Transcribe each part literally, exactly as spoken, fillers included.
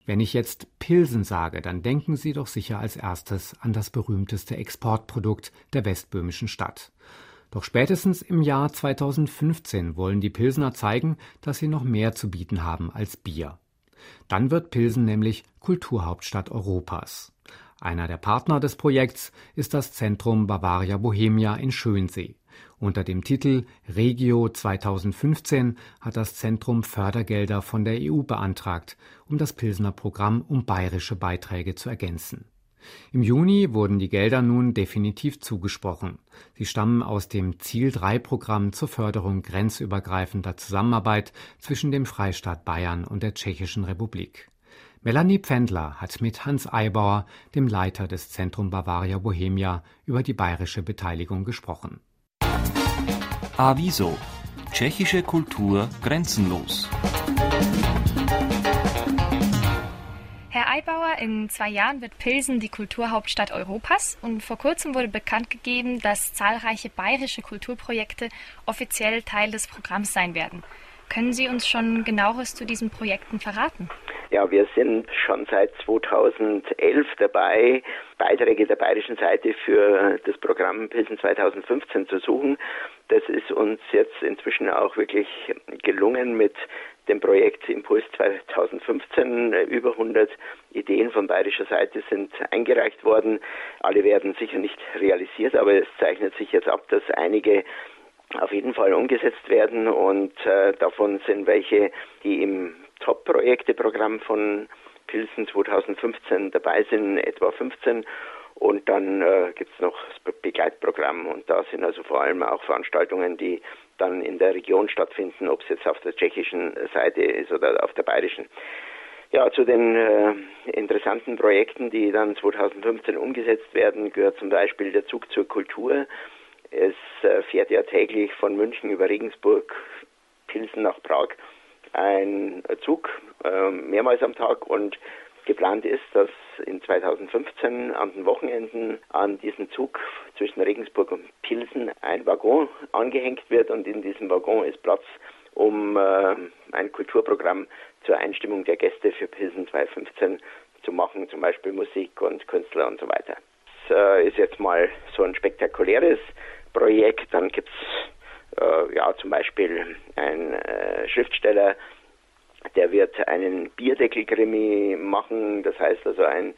Wenn ich jetzt Pilsen sage, dann denken Sie doch sicher als erstes an das berühmteste Exportprodukt der westböhmischen Stadt. Doch spätestens im Jahr zweitausendfünfzehn wollen die Pilsener zeigen, dass sie noch mehr zu bieten haben als Bier. Dann wird Pilsen nämlich Kulturhauptstadt Europas. Einer der Partner des Projekts ist das Zentrum Bavaria Bohemia in Schönsee. Unter dem Titel Regio zweitausendfünfzehn hat das Zentrum Fördergelder von der E U beantragt, um das Pilsener Programm um bayerische Beiträge zu ergänzen. Im Juni wurden die Gelder nun definitiv zugesprochen. Sie stammen aus dem Ziel drei Programm zur Förderung grenzübergreifender Zusammenarbeit zwischen dem Freistaat Bayern und der Tschechischen Republik. Melanie Pfändler hat mit Hans Eibauer, dem Leiter des Zentrum Bavaria Bohemia, über die bayerische Beteiligung gesprochen. Aviso: Tschechische Kultur grenzenlos. Herr Eibauer, in zwei Jahren wird Pilsen die Kulturhauptstadt Europas und vor kurzem wurde bekannt gegeben, dass zahlreiche bayerische Kulturprojekte offiziell Teil des Programms sein werden. Können Sie uns schon Genaueres zu diesen Projekten verraten? Ja, wir sind schon seit zweitausendelf dabei, Beiträge der bayerischen Seite für das Programm Pilsen zweitausendfünfzehn zu suchen. Das ist uns jetzt inzwischen auch wirklich gelungen mit dem Projekt Impuls zweitausendfünfzehn. Über hundert Ideen von bayerischer Seite sind eingereicht worden. Alle werden sicher nicht realisiert, aber es zeichnet sich jetzt ab, dass einige auf jeden Fall umgesetzt werden und äh, davon sind welche, die im Top-Projekte-Programm von Pilsen zweitausendfünfzehn dabei sind, etwa fünfzehn. Und dann äh, gibt es noch das Begleitprogramm und da sind also vor allem auch Veranstaltungen, die dann in der Region stattfinden, ob es jetzt auf der tschechischen Seite ist oder auf der bayerischen. Ja, zu den äh, interessanten Projekten, die dann zweitausendfünfzehn umgesetzt werden, gehört zum Beispiel der Zug zur Kultur. Es äh, fährt ja täglich von München über Regensburg, Pilsen nach Prag ein Zug, äh, mehrmals am Tag und geplant ist, dass in zweitausendfünfzehn an den Wochenenden an diesen Zug zwischen Regensburg und Pilsen ein Waggon angehängt wird und in diesem Waggon ist Platz, um äh, ein Kulturprogramm zur Einstimmung der Gäste für Pilsen zweitausendfünfzehn zu machen, zum Beispiel Musik und Künstler und so weiter. Das äh, ist jetzt mal so ein spektakuläres Projekt. Dann gibt es äh, ja zum Beispiel ein äh, Schriftsteller, der wird einen Bierdeckel-Krimi machen, das heißt also ein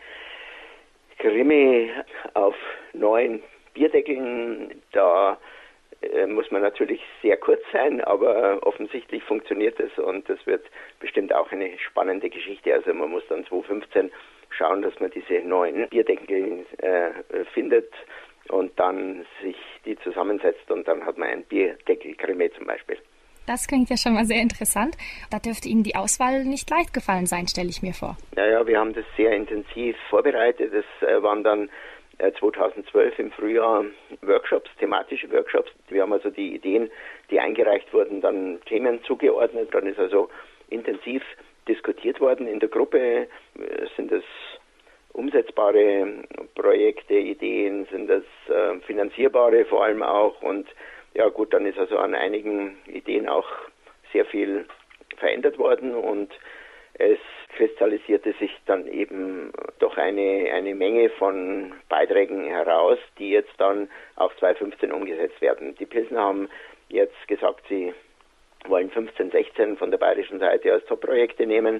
Krimi auf neun Bierdeckeln. Da äh, muss man natürlich sehr kurz sein, aber offensichtlich funktioniert es und das wird bestimmt auch eine spannende Geschichte. Also man muss dann zweitausendfünfzehn schauen, dass man diese neun Bierdeckel äh, findet und dann sich die zusammensetzt und dann hat man ein Bierdeckel-Krimi zum Beispiel. Das klingt ja schon mal sehr interessant. Da dürfte Ihnen die Auswahl nicht leicht gefallen sein, stelle ich mir vor. Naja, wir haben das sehr intensiv vorbereitet. Das äh, waren dann äh, zweitausendzwölf im Frühjahr Workshops, thematische Workshops. Wir haben also die Ideen, die eingereicht wurden, dann Themen zugeordnet. Dann ist also intensiv diskutiert worden in der Gruppe. Äh, sind das umsetzbare Projekte, Ideen, sind das äh, finanzierbare vor allem auch und ja gut, dann ist also an einigen Ideen auch sehr viel verändert worden und es kristallisierte sich dann eben doch eine, eine Menge von Beiträgen heraus, die jetzt dann auf zweitausendfünfzehn umgesetzt werden. Die Pilsener haben jetzt gesagt, sie wollen fünfzehn, sechzehn von der bayerischen Seite als Top-Projekte nehmen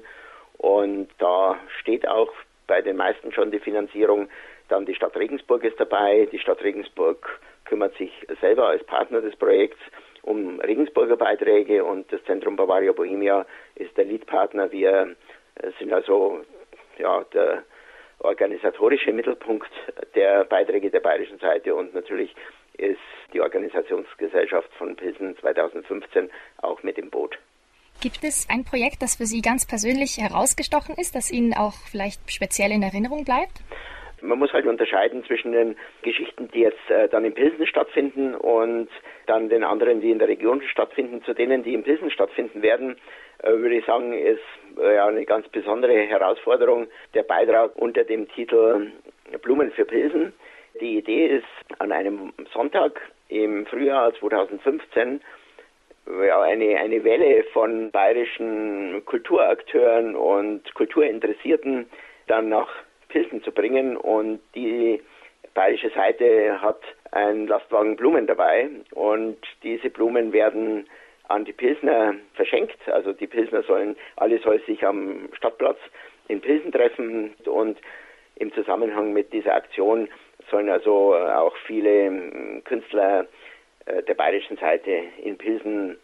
und da steht auch bei den meisten schon die Finanzierung. Dann die Stadt Regensburg ist dabei. Die Stadt Regensburg kümmert sich selber als Partner des Projekts um Regensburger Beiträge und das Zentrum Bavaria Bohemia ist der Leadpartner. Wir sind also ja, der organisatorische Mittelpunkt der Beiträge der bayerischen Seite und natürlich ist die Organisationsgesellschaft von Pilsen zweitausendfünfzehn auch mit im Boot. Gibt es ein Projekt, das für Sie ganz persönlich herausgestochen ist, das Ihnen auch vielleicht speziell in Erinnerung bleibt? Man muss halt unterscheiden zwischen den Geschichten, die jetzt äh, dann in Pilsen stattfinden und dann den anderen, die in der Region stattfinden. Zu denen, die in Pilsen stattfinden werden, äh, würde ich sagen, ist äh, ja eine ganz besondere Herausforderung der Beitrag unter dem Titel Blumen für Pilsen. Die Idee ist, an einem Sonntag im Frühjahr zweitausendfünfzehn ja, eine, eine Welle von bayerischen Kulturakteuren und Kulturinteressierten dann nach Pilsen zu bringen. Und die bayerische Seite hat einen Lastwagen Blumen dabei und diese Blumen werden an die Pilsner verschenkt. Also die Pilsner sollen, alle soll sich am Stadtplatz in Pilsen treffen und im Zusammenhang mit dieser Aktion sollen also auch viele Künstler der bayerischen Seite in Pilsen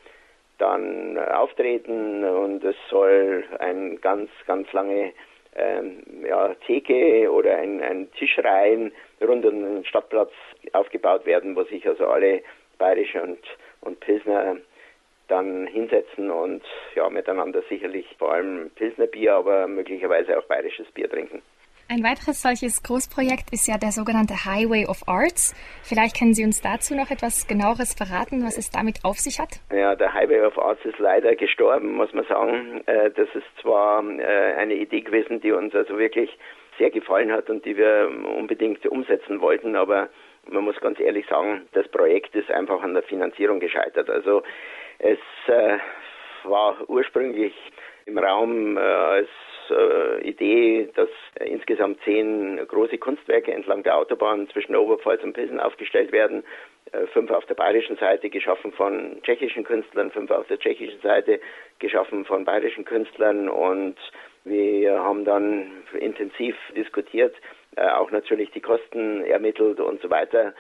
dann auftreten und es soll ein ganz, ganz lange ähm, ja, Theke oder ein, ein Tischreihen rund um den Stadtplatz aufgebaut werden, wo sich also alle bayerische und, und Pilsner dann hinsetzen und ja, miteinander sicherlich vor allem Pilsner Bier, aber möglicherweise auch bayerisches Bier trinken. Ein weiteres solches Großprojekt ist ja der sogenannte Highway of Arts. Vielleicht können Sie uns dazu noch etwas Genaueres verraten, was es damit auf sich hat? Ja, der Highway of Arts ist leider gestorben, muss man sagen. Das ist zwar eine Idee gewesen, die uns also wirklich sehr gefallen hat und die wir unbedingt umsetzen wollten, aber man muss ganz ehrlich sagen, das Projekt ist einfach an der Finanzierung gescheitert. Also es äh, war ursprünglich im Raum äh, als äh, Idee, dass äh, insgesamt zehn große Kunstwerke entlang der Autobahn zwischen Oberpfalz und Pilsen aufgestellt werden. Äh, fünf auf der bayerischen Seite, geschaffen von tschechischen Künstlern, fünf auf der tschechischen Seite, geschaffen von bayerischen Künstlern. Und wir haben dann intensiv diskutiert, äh, auch natürlich die Kosten ermittelt und so weiter.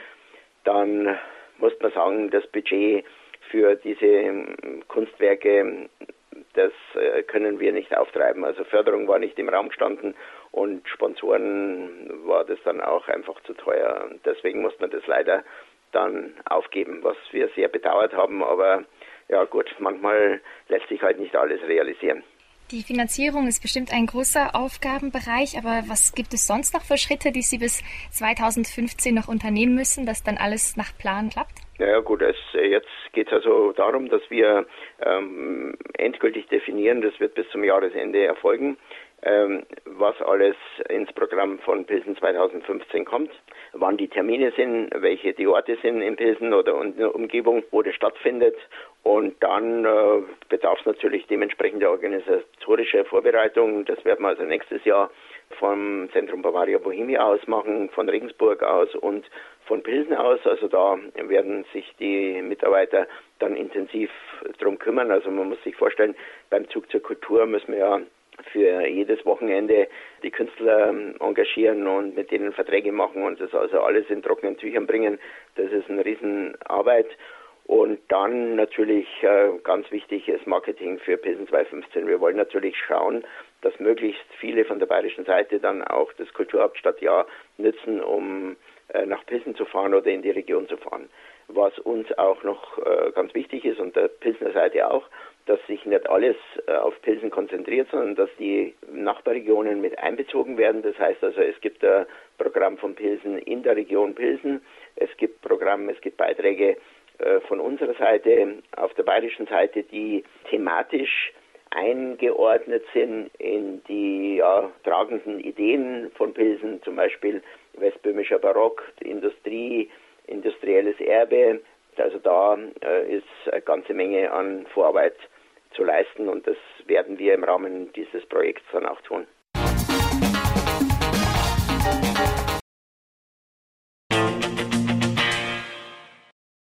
Dann muss man sagen, das Budget für diese Kunstwerke, das können wir nicht auftreiben. Also Förderung war nicht im Raum gestanden und Sponsoren war das dann auch einfach zu teuer. Und deswegen musste man das leider dann aufgeben, was wir sehr bedauert haben. Aber ja gut, manchmal lässt sich halt nicht alles realisieren. Die Finanzierung ist bestimmt ein großer Aufgabenbereich, aber was gibt es sonst noch für Schritte, die Sie bis zweitausendfünfzehn noch unternehmen müssen, dass dann alles nach Plan klappt? Ja gut, es, jetzt geht es also darum, dass wir ähm, endgültig definieren, das wird bis zum Jahresende erfolgen, ähm, was alles ins Programm von Pilsen zweitausendfünfzehn kommt, wann die Termine sind, welche die Orte sind in Pilsen oder in der Umgebung, wo das stattfindet. Und dann äh, bedarf es natürlich dementsprechender organisatorischer Vorbereitung. Das werden wir also nächstes Jahr vom Zentrum Bavaria Bohemia aus machen, von Regensburg aus und von Pilsen aus. Also da werden sich die Mitarbeiter dann intensiv drum kümmern. Also man muss sich vorstellen, beim Zug zur Kultur müssen wir ja für jedes Wochenende die Künstler engagieren und mit denen Verträge machen und das also alles in trockenen Tüchern bringen. Das ist eine Riesenarbeit. Und dann natürlich äh, ganz wichtig ist Marketing für Pilsen zweitausendfünfzehn. Wir wollen natürlich schauen, dass möglichst viele von der bayerischen Seite dann auch das Kulturhauptstadtjahr nutzen, um äh, nach Pilsen zu fahren oder in die Region zu fahren. Was uns auch noch äh, ganz wichtig ist und der Pilsener Seite auch, dass sich nicht alles äh, auf Pilsen konzentriert, sondern dass die Nachbarregionen mit einbezogen werden. Das heißt also, es gibt ein Programm von Pilsen in der Region Pilsen, es gibt Programme, es gibt Beiträge von unserer Seite, auf der bayerischen Seite, die thematisch eingeordnet sind in die ja, tragenden Ideen von Pilsen, zum Beispiel westböhmischer Barock, Industrie, industrielles Erbe. Also da äh, ist eine ganze Menge an Vorarbeit zu leisten und das werden wir im Rahmen dieses Projekts dann auch tun.